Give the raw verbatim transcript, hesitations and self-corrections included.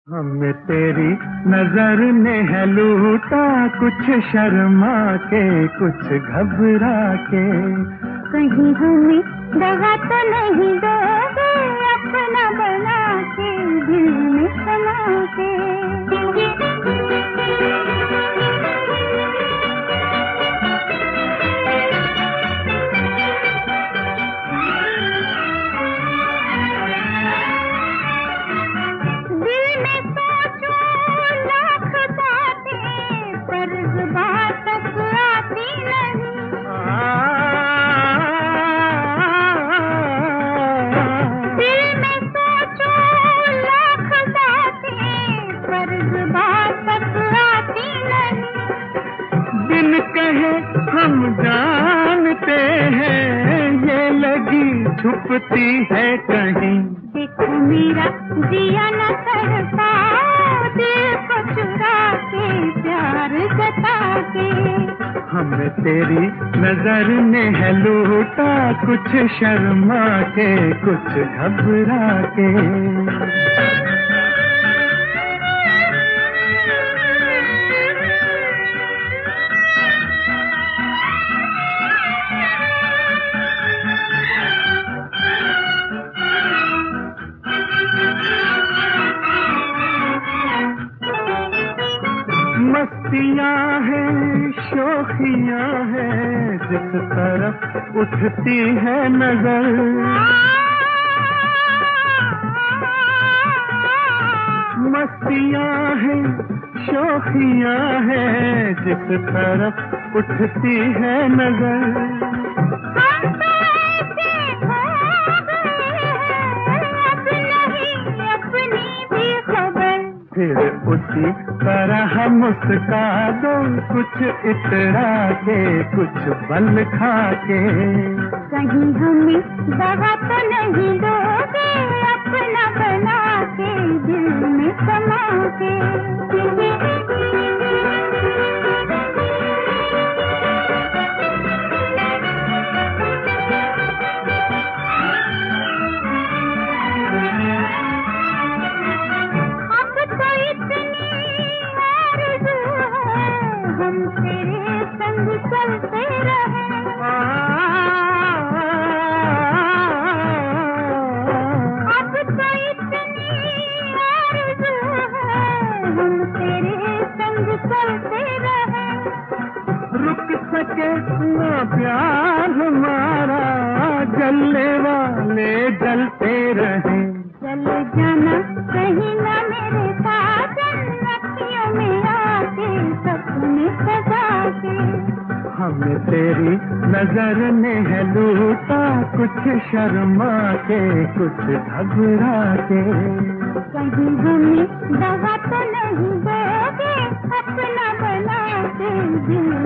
हमें तेरी नजर ने है लूटा, कुछ शर्मा के कुछ घबरा के। कहीं हमें दगा तो नहीं दोगे, अपना बना के दिल में समा के। हम जानते हैं ये लगी छुपती है कहीं। देखो मेरा जिया न करता, दिल को चुरा के प्यार जता के। हमें तेरी नजर ने है लूटा, कुछ शर्मा के कुछ घबरा के। मस्तियाँ हैं शोखियाँ हैं, जिस तरफ उठती है नजर। मस्तियाँ हैं शोखियाँ हैं, जिस तरफ उठती है नजर। फिर उसी तरह मुस्का दो, कुछ इतरा के कुछ बल खा के। कहीं हमें दगा तो नहीं दोगे, अपना बना के दिल में समा के। तेरे संग चलते रहे, अब तो इतनी आरज़ू है, हम तेरे संग चलते रहे। रुक सके ना प्यार हमारा, जलने वाले जलते रहे। चले जाना कहीं ना मेरे साथ, अखियों में आके सपने सजा के। हमें तेरी नजर ने है लूटा, कुछ शर्मा के कुछ घबरा के। कहीं हमें दगा तो नहीं दोगे, अपना बना के दिल